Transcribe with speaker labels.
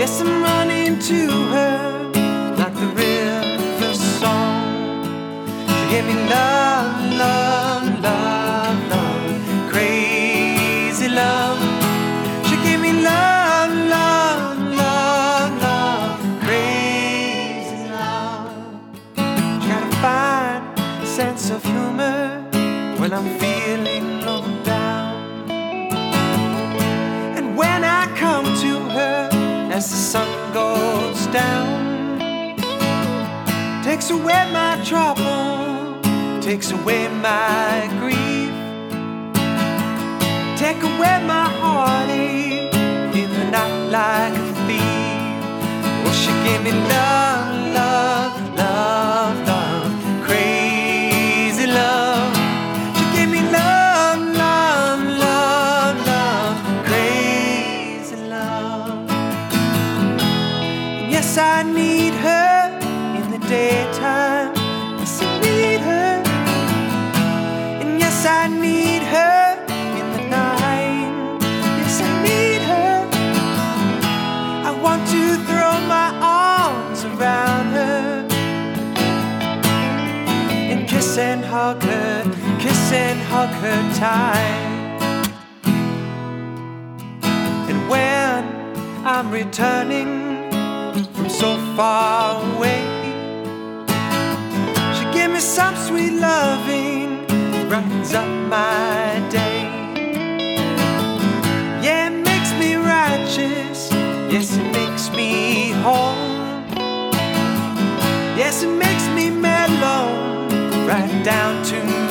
Speaker 1: Yes, I'm running to her like the river song. She gave me love, love, love, love, crazy love. She gave me love, love, love, love, crazy love. She got a fine sense of humor when I'm feeling low down. And when I come to her as the sun goes down, takes away my trouble, takes away my grief, take away my heartache in the night like a thief. Well, she gave me love, love, love, love, crazy love. She gave me love, love, love, love, crazy love. And yes, I need her in the daytime. Yes, I need her. And yes, I need her in the night. Yes, I need her. I want to throw my arms around her and kiss and hug her, kiss and hug her tight. And when I'm returning from so far away, she gave me some sweet loving, brightens up my day. Yeah, it makes me righteous. Yes, it makes me whole. Yes, it makes me mellow, right down to